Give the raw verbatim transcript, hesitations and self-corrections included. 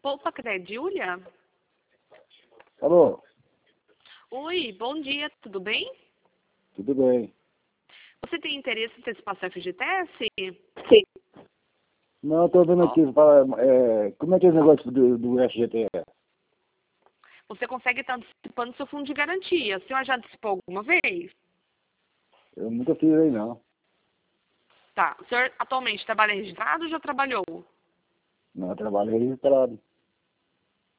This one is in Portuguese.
Poupa Cred, Júlia? Alô? Oi, bom dia, tudo bem? Tudo bem. Você tem interesse em antecipação F G T S? Sim. Não, estou vendo Ó. aqui, fala, é, como é que é esse negócio do, do F G T S? Você consegue estar antecipando seu fundo de garantia. A senhora já antecipou alguma vez? Eu nunca fiz aí, não. Tá. O senhor atualmente trabalha registrado ou já trabalhou? Não, eu trabalho registrado.